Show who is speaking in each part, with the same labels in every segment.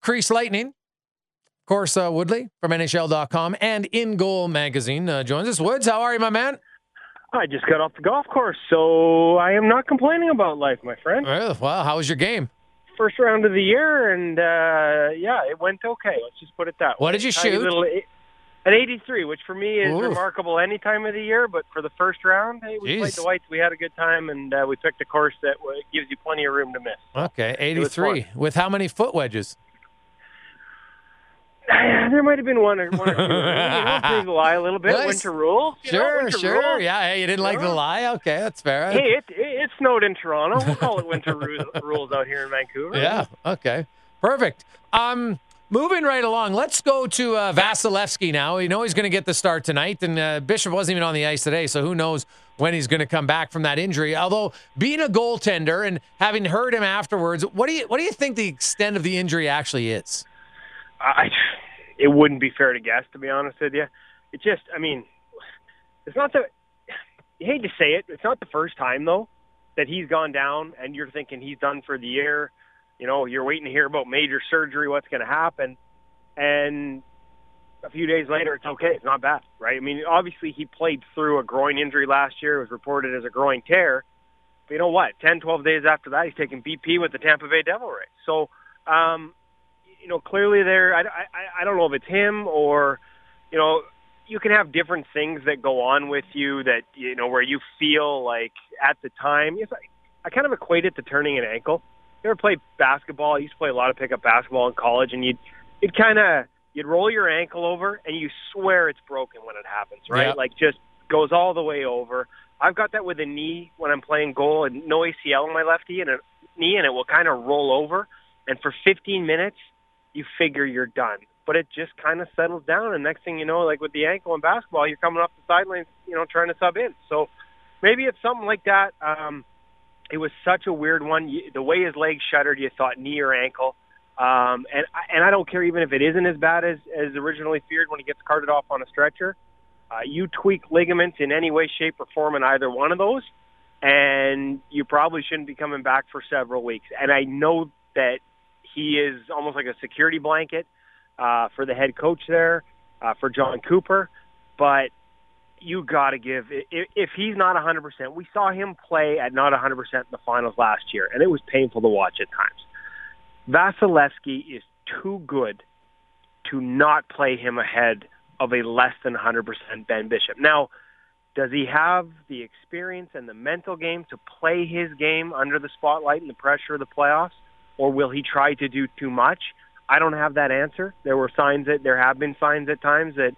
Speaker 1: Crease Lightning. Of course, Woodley from NHL.com and In Goal Magazine joins us. Woods, how are you, my man?
Speaker 2: I just got off the golf course, so I am not complaining about life, my friend.
Speaker 1: Well, how was your game?
Speaker 2: First round of the year, and it went okay. Let's just put it that way.
Speaker 1: What did you shoot?
Speaker 2: An 83, which for me is remarkable any time of the year, but for the first round, hey, we played the Whites, we had a good time, and we picked a course that gives you plenty of room to miss.
Speaker 1: Okay, 83. With how many foot wedges?
Speaker 2: There might have been one or two. Big lie a little bit. Nice. Winter rule.
Speaker 1: Sure.
Speaker 2: Rule.
Speaker 1: Yeah, hey, you didn't like the lie? Okay, that's fair.
Speaker 2: Hey, it snowed in Toronto. We'll call it winter rules out here in Vancouver.
Speaker 1: Yeah, okay. Perfect. Moving right along, let's go to Vasilevsky now. You know he's going to get the start tonight, and Bishop wasn't even on the ice today, so who knows when he's going to come back from that injury. Although, being a goaltender and having heard him afterwards, what do you think the extent of the injury actually is?
Speaker 2: It wouldn't be fair to guess, to be honest with you. It's not you hate to say it, it's not the first time, though, that he's gone down and you're thinking he's done for the year. You know, you're waiting to hear about major surgery, what's going to happen. And a few days later, it's okay. It's not bad, right? I mean, obviously he played through a groin injury last year. It was reported as a groin tear. But you know what? 10, 12 days after that, he's taking BP with the Tampa Bay Devil Rays. So, clearly there, I don't know if it's him or, you can have different things that go on with you that, where you feel like at the time, I kind of equate it to turning an ankle. You ever played basketball? I used to play a lot of pickup basketball in college, and you'd roll your ankle over, and you swear it's broken when it happens, right?
Speaker 1: Yep.
Speaker 2: Like just goes all the way over. I've got that with a knee when I'm playing goal, and no ACL in my left knee, and it will kind of roll over, and for 15 minutes, you figure you're done. But it just kind of settles down, and next thing you know, like with the ankle in basketball, you're coming off the sidelines, trying to sub in. So maybe it's something like that. It was such a weird one. The way his leg shuddered, you thought knee or ankle. And I don't care even if it isn't as bad as originally feared when he gets carted off on a stretcher. You tweak ligaments in any way, shape, or form in either one of those, and you probably shouldn't be coming back for several weeks. And I know that he is almost like a security blanket for the head coach there, for John Cooper. But you got to give, if he's not 100%, we saw him play at not 100% in the finals last year, and it was painful to watch at times. Vasilevsky is too good to not play him ahead of a less than 100% Ben Bishop. Now, does he have the experience and the mental game to play his game under the spotlight and the pressure of the playoffs, or will he try to do too much? I don't have that answer. There have been signs at times that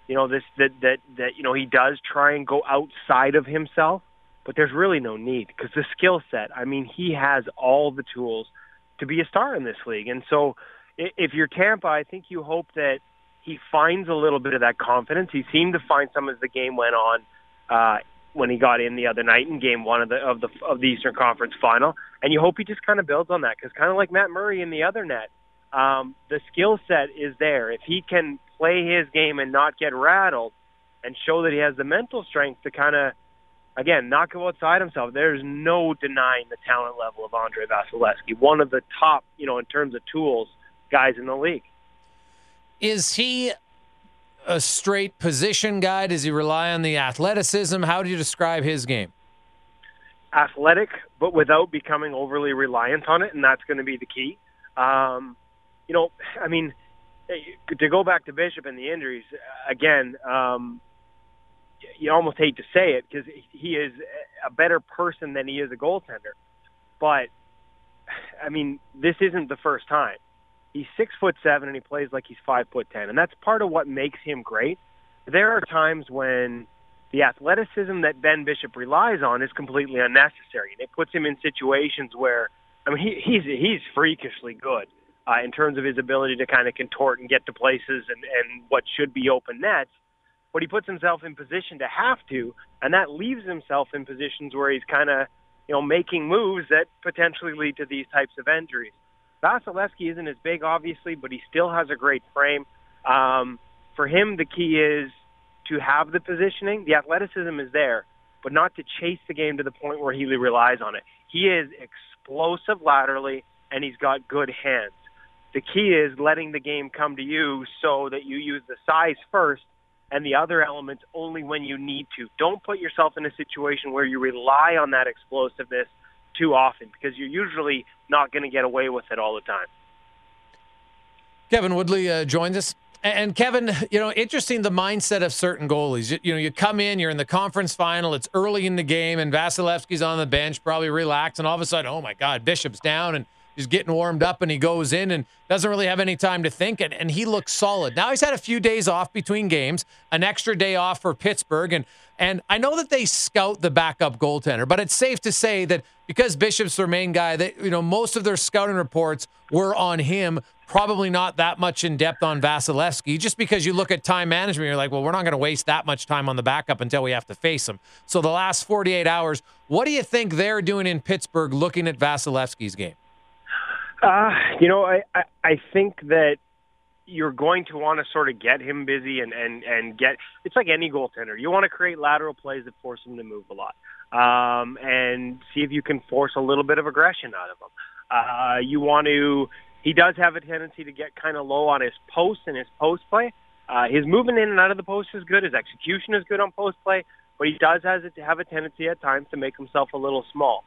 Speaker 2: he does try and go outside of himself, but there's really no need because the skill set, he has all the tools to be a star in this league. And so if you're Tampa, I think you hope that he finds a little bit of that confidence. He seemed to find some as the game went on when he got in the other night in game one of the Eastern Conference final. And you hope he just kind of builds on that because kind of like Matt Murray in the other net, the skill set is there. If he can play his game and not get rattled and show that he has the mental strength to kind of, again, not go outside himself, there's no denying the talent level of Andrei Vasilevsky, one of the top, in terms of tools, guys in the league.
Speaker 1: Is he a straight position guy? Does he rely on the athleticism? How do you describe his game?
Speaker 2: Athletic, but without becoming overly reliant on it, and that's going to be the key. To go back to Bishop and the injuries, again, you almost hate to say it because he is a better person than he is a goaltender. But, this isn't the first time. He's 6'7" and he plays like he's 5'10", and that's part of what makes him great. There are times when the athleticism that Ben Bishop relies on is completely unnecessary, and it puts him in situations where, he's freakishly good in terms of his ability to kind of contort and get to places and what should be open nets. But he puts himself in position to have to, and that leaves himself in positions where he's kind of, making moves that potentially lead to these types of injuries. Vasilevsky isn't as big, obviously, but he still has a great frame. For him, the key is to have the positioning. The athleticism is there, but not to chase the game to the point where he relies on it. He is explosive laterally, and he's got good hands. The key is letting the game come to you so that you use the size first and the other elements only when you need to. Don't put yourself in a situation where you rely on that explosiveness too often, because you're usually not going to get away with it all the time.
Speaker 1: Kevin Woodley joins us. And Kevin, interesting the mindset of certain goalies. You come in, you're in the conference final, it's early in the game, and Vasilevsky's on the bench, probably relaxed, and all of a sudden, oh my God, Bishop's down, and he's getting warmed up, and he goes in and doesn't really have any time to think, and he looks solid. Now he's had a few days off between games, an extra day off for Pittsburgh, and I know that they scout the backup goaltender, but it's safe to say that because Bishop's their main guy, that most of their scouting reports were on him, probably not that much in depth on Vasilevsky, just because you look at time management, you're like, well, we're not going to waste that much time on the backup until we have to face him. So the last 48 hours, what do you think they're doing in Pittsburgh looking at Vasilevsky's game?
Speaker 2: I think that you're going to want to sort of get him busy and get – it's like any goaltender. You want to create lateral plays that force him to move a lot and see if you can force a little bit of aggression out of him. You want to – he does have a tendency to get kind of low on his post and his post play. His movement in and out of the post is good. His execution is good on post play, but he does have a tendency at times to make himself a little small.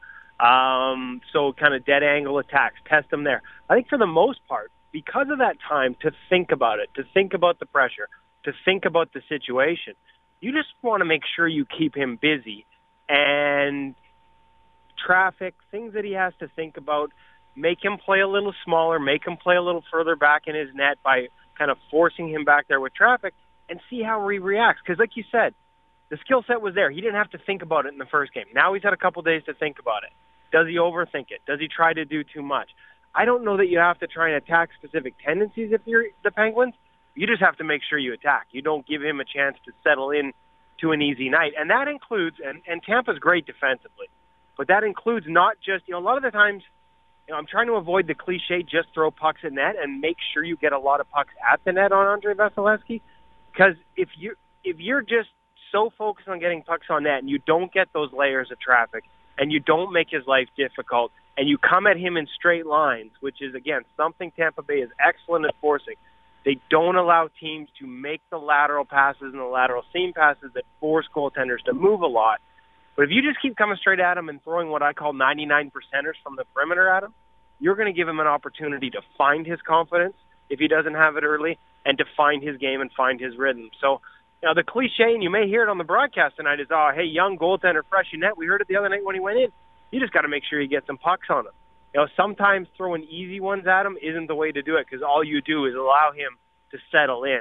Speaker 2: So kind of dead angle attacks, test him there. I think for the most part, because of that time to think about it, to think about the pressure, to think about the situation, you just want to make sure you keep him busy. And traffic, things that he has to think about, make him play a little smaller, make him play a little further back in his net by kind of forcing him back there with traffic, and see how he reacts. Because like you said, the skill set was there. He didn't have to think about it in the first game. Now he's had a couple days to think about it. Does he overthink it? Does he try to do too much? I don't know that you have to try and attack specific tendencies if you're the Penguins. You just have to make sure you attack. You don't give him a chance to settle in to an easy night. And that includes, and Tampa's great defensively, but that includes not just, a lot of the times, I'm trying to avoid the cliche, just throw pucks at net and make sure you get a lot of pucks at the net on Andrei Vasilevsky. Because if you're just so focused on getting pucks on net and you don't get those layers of traffic and you don't make his life difficult and you come at him in straight lines, which is, again, something Tampa Bay is excellent at forcing. They don't allow teams to make the lateral passes and the lateral seam passes that force goaltenders to move a lot. But if you just keep coming straight at him and throwing what I call 99%ers from the perimeter at him, you're going to give him an opportunity to find his confidence if he doesn't have it early and to find his game and find his rhythm. So, the cliche, and you may hear it on the broadcast tonight, is, hey, young goaltender, fresh in net. We heard it the other night when he went in. You just got to make sure you get some pucks on him. Sometimes throwing easy ones at him isn't the way to do it, because all you do is allow him to settle in.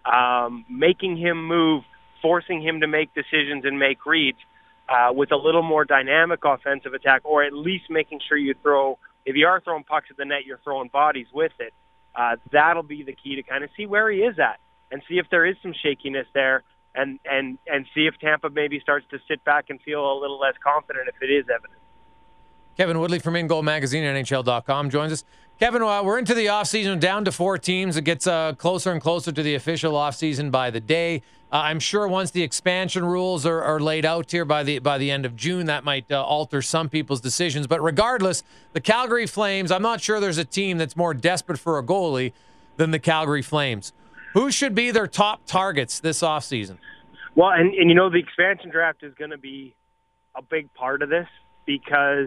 Speaker 2: Making him move, forcing him to make decisions and make reads, with a little more dynamic offensive attack, or at least making sure you throw, if you are throwing pucks at the net, you're throwing bodies with it. That'll be the key to kind of see where he is at and see if there is some shakiness there and see if Tampa maybe starts to sit back and feel a little less confident if it is evident.
Speaker 1: Kevin Woodley from In Goal Magazine, NHL.com, joins us. Kevin, we're into the offseason, down to 4 teams. It gets closer and closer to the official offseason by the day. I'm sure once the expansion rules are laid out here by the end of June, that might alter some people's decisions. But regardless, the Calgary Flames, I'm not sure there's a team that's more desperate for a goalie than the Calgary Flames. Who should be their top targets this offseason?
Speaker 2: Well, and the expansion draft is going to be a big part of this, because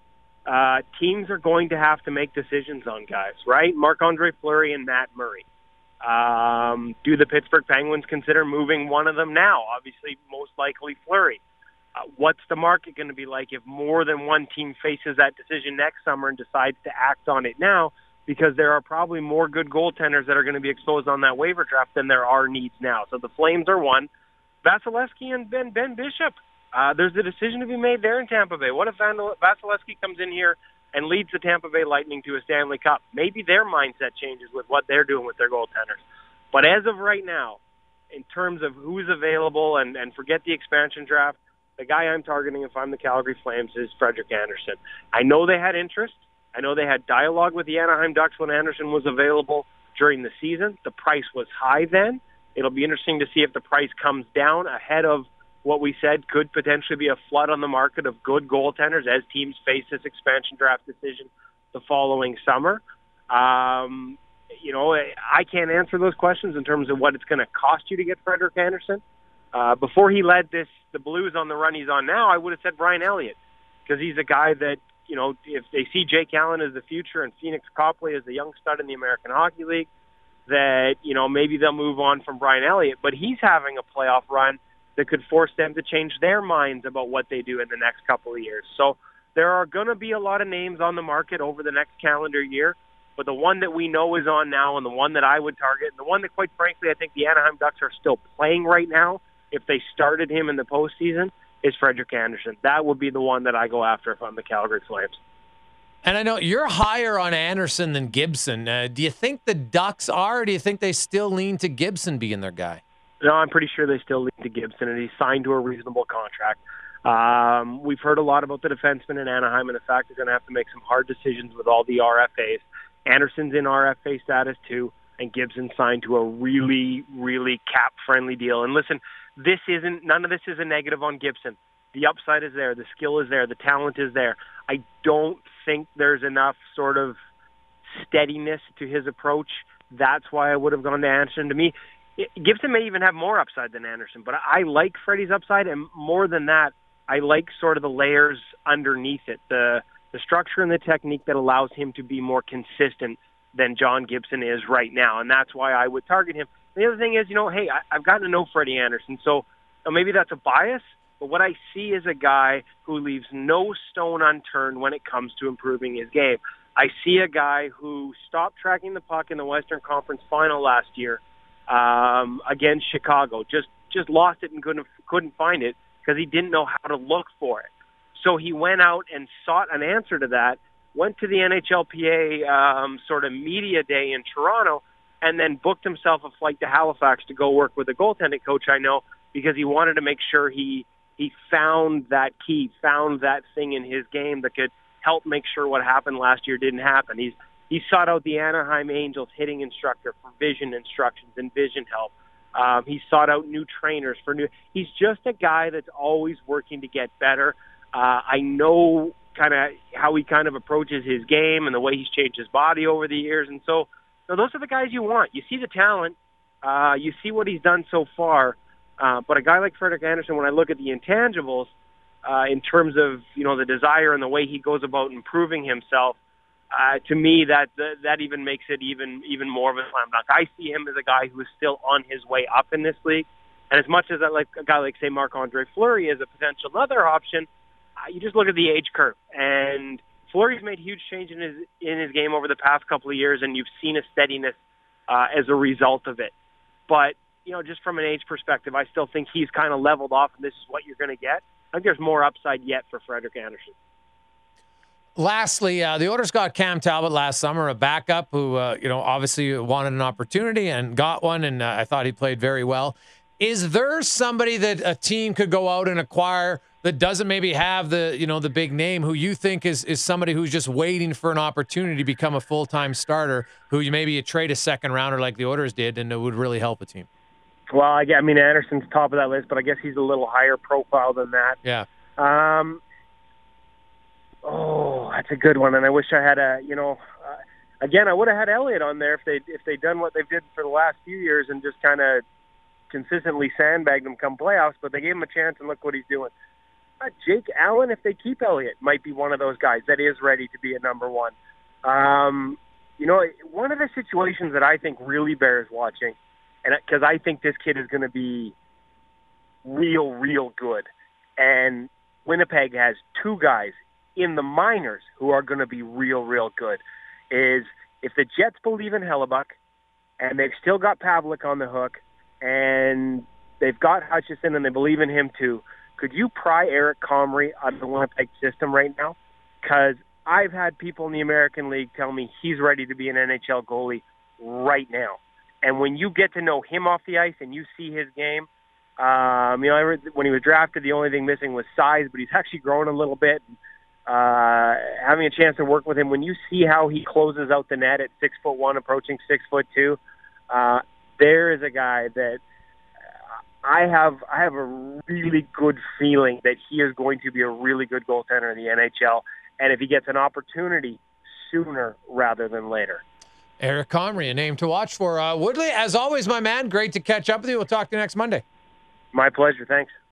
Speaker 2: teams are going to have to make decisions on guys, right? Marc-Andre Fleury and Matt Murray. Do the Pittsburgh Penguins consider moving one of them now? Obviously, most likely Fleury. What's the market going to be like if more than one team faces that decision next summer and decides to act on it now? Because there are probably more good goaltenders that are going to be exposed on that waiver draft than there are needs now. So the Flames are one. Vasilevsky and Ben Bishop. There's a decision to be made there in Tampa Bay. What if Vasilevsky comes in here and leads the Tampa Bay Lightning to a Stanley Cup? Maybe their mindset changes with what they're doing with their goaltenders. But as of right now, in terms of who's available, and forget the expansion draft, the guy I'm targeting if I'm the Calgary Flames is Frederik Andersen. I know they had interest. I know they had dialogue with the Anaheim Ducks when Andersen was available during the season. The price was high then. It'll be interesting to see if the price comes down ahead of what we said could potentially be a flood on the market of good goaltenders as teams face this expansion draft decision the following summer. I can't answer those questions in terms of what it's going to cost you to get Frederik Andersen. Before he led the Blues on the run he's on now, I would have said Brian Elliott, because he's a guy that, if they see Jake Allen as the future and Phoenix Copley as the young stud in the American Hockey League, that, maybe they'll move on from Brian Elliott. But he's having a playoff run that could force them to change their minds about what they do in the next couple of years. So there are going to be a lot of names on the market over the next calendar year, but the one that we know is on now, and the one that I would target, and the one that, quite frankly, I think the Anaheim Ducks are still playing right now, if they started him in the postseason, is Frederik Andersen. That would be the one that I go after if I'm the Calgary Flames.
Speaker 1: And I know you're higher on Andersen than Gibson. Do you think the Ducks are, or do you think they still lean to Gibson being their guy?
Speaker 2: No, I'm pretty sure they still lean to Gibson, and he's signed to a reasonable contract. We've heard a lot about the defenseman in Anaheim and the fact they're going to have to make some hard decisions with all the RFAs. Anderson's in RFA status too, and Gibson signed to a really, really cap-friendly deal. And listen, none of this is a negative on Gibson. The upside is there. The skill is there. The talent is there. I don't think there's enough sort of steadiness to his approach. That's why I would have gone to Andersen. To me, Gibson may even have more upside than Andersen, but I like Freddie's upside, and more than that, I like sort of the layers underneath it, the structure and the technique that allows him to be more consistent than John Gibson is right now, and that's why I would target him. The other thing is, hey, I've gotten to know Freddie Andersen, so maybe that's a bias, but what I see is a guy who leaves no stone unturned when it comes to improving his game. I see a guy who stopped tracking the puck in the Western Conference Final last year against Chicago. Just lost it and couldn't find it because he didn't know how to look for it. So he went out and sought an answer to that, went to the NHLPA sort of media day in Toronto, and then booked himself a flight to Halifax to go work with a goaltending coach I know, because he wanted to make sure he found that key, found that thing in his game that could help make sure what happened last year didn't happen. He sought out the Anaheim Angels hitting instructor for vision instructions and vision help. He sought out new trainers he's just a guy that's always working to get better. I know kind of how he kind of approaches his game and the way he's changed his body over the years. And so those are the guys you want. You see the talent. You see what he's done so far. But a guy like Frederik Andersen, when I look at the intangibles, in terms of, the desire and the way he goes about improving himself, to me, that even makes it even more of a slam dunk. I see him as a guy who is still on his way up in this league. And as much as I like a guy like, say, Marc-Andre Fleury as a potential other option, you just look at the age curve. And Fleury's made huge change in his game over the past couple of years, and you've seen a steadiness as a result of it. But, just from an age perspective, I still think he's kind of leveled off, and this is what you're going to get. I think there's more upside yet for Frederik Andersen.
Speaker 1: Lastly, the Oilers got Cam Talbot last summer, a backup who, obviously wanted an opportunity and got one, and I thought he played very well. Is there somebody that a team could go out and acquire that doesn't maybe have the big name, who you think is somebody who's just waiting for an opportunity to become a full-time starter, who you trade a second-rounder like the Oilers did, and it would really help a team?
Speaker 2: Well, Anderson's top of that list, but I guess he's a little higher profile than that.
Speaker 1: Yeah.
Speaker 2: That's a good one, and I wish I had again, I would have had Elliott on there if they'd done what they've did for the last few years and just kind of consistently sandbagged him come playoffs, but they gave him a chance, and look what he's doing. Jake Allen, if they keep Elliott, might be one of those guys that is ready to be a number one. One of the situations that I think really bears watching, and because I think this kid is going to be real good, and Winnipeg has two guys in the minors who are going to be real good, is if the Jets believe in Hellebuck, and they've still got Pavlik on the hook, and they've got Hutchison, and they believe in him too, could you pry Eric Comrie out of the Winnipeg system right now? Because I've had people in the American League tell me he's ready to be an NHL goalie right now. And when you get to know him off the ice and you see his game, when he was drafted, the only thing missing was size, but he's actually grown a little bit. Having a chance to work with him, when you see how he closes out the net at 6'1", approaching 6'2", there is a guy that I have a really good feeling that he is going to be a really good goaltender in the NHL, and if he gets an opportunity, sooner rather than later.
Speaker 1: Eric Comrie, a name to watch for. Woodley, as always, my man, great to catch up with you. We'll talk to you next Monday.
Speaker 2: My pleasure. Thanks.